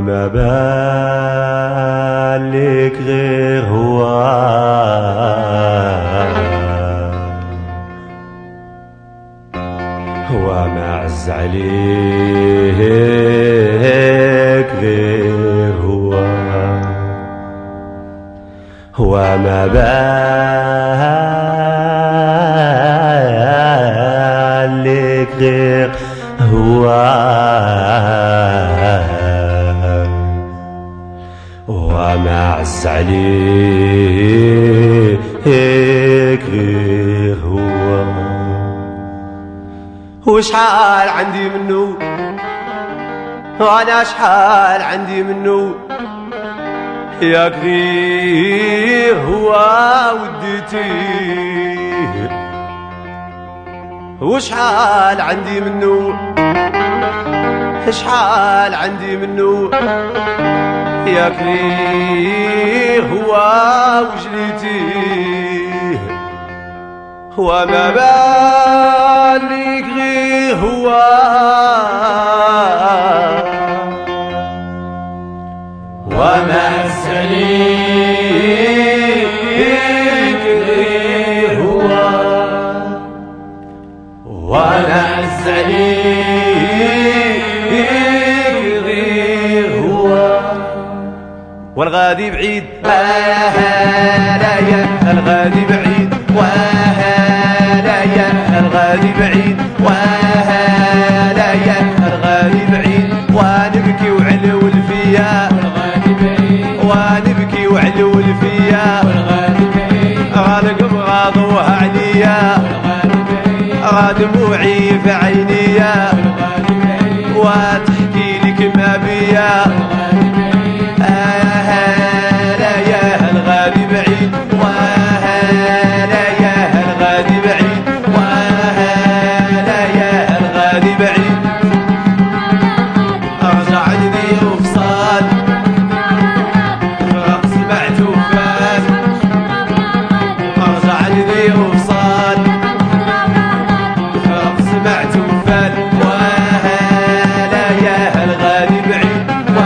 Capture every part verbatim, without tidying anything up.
وما بالك غير هو وما عز عليك غير هو وما بالك غير هو وما عز عليك غير هو. وشحال عندي منو وانا شحال عندي منو ياك غير هو وديتي. وشحال عندي منو شحال عندي منو ياك غير هو وجليتي. وما بالك غير هو وما عليك غير هو وما عليك غير هو. والغادي بعيد وهلايا الغادي بعيد وهلايا الغادي بعيد وهلايا الغادي بعيد. ونبكي وعلول فيا ونبكي وعلول فيا غالق بغاضوها عليا غاد دموعي في عينيا وتحكي لك ما بيا. هلايا الغادي بعيد وهلايا الغادي بعيد وهلايا الغادي بعيد. ارجع لي وفصال سمعت وفات ارجع لي وفصال سمعت وفات. وهلايا الغادي بعيد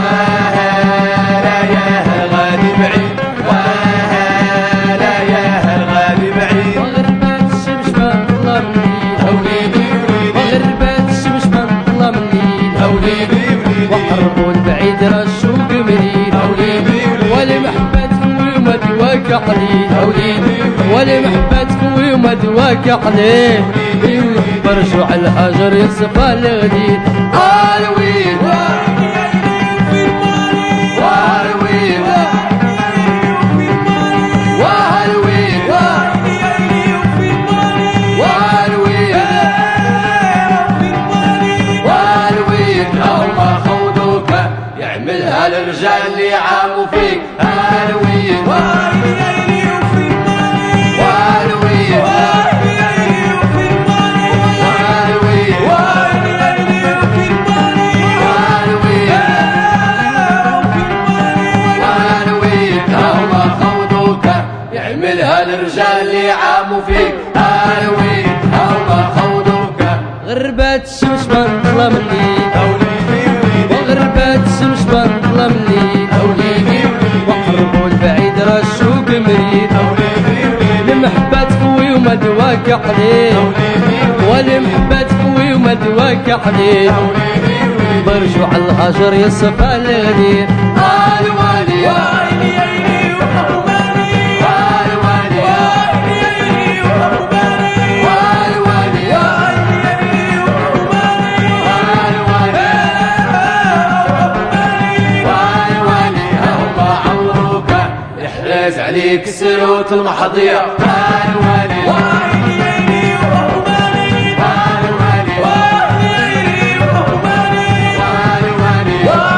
وهلايا الغادي بعيد وهلايا الغادي بعيد. وغربات الشمس ما تطلع من الليل أوليدي وليدي وغربات الشمس ما تطلع من الليل أوليدي وليدي وحربون بعيد رشوق مريد أوليدي وليدي ولمحبتكم ويوم دواك قليل أوليدي ولمحبتكم ويوم دواك قليل برجوع الهجر يصفى الغدير. الويل والويل والويل والويل والويل لو ما خوضوك يعملها الرجال اللي عاموا فيك. الويل الرجال اللي عاموا فيك. الويل هما خوضوك غربات الشمس ما تطلع من الليل وغربات الشمس ما تطلع من الليل وحربوا البعيد رشوق مريد لمحبتك ويوم دواك قليل ولمحبتك ويوم دواك قليل برجوع الهجر يصفى الغدير. الوالي عليك السروت المحضية. الوالي والوالي والوالي والوالي والوالي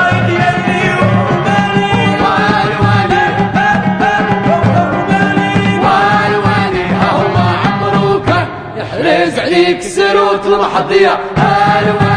والوالي هما عمروك يحرز عليك السروت المحضية. الوالي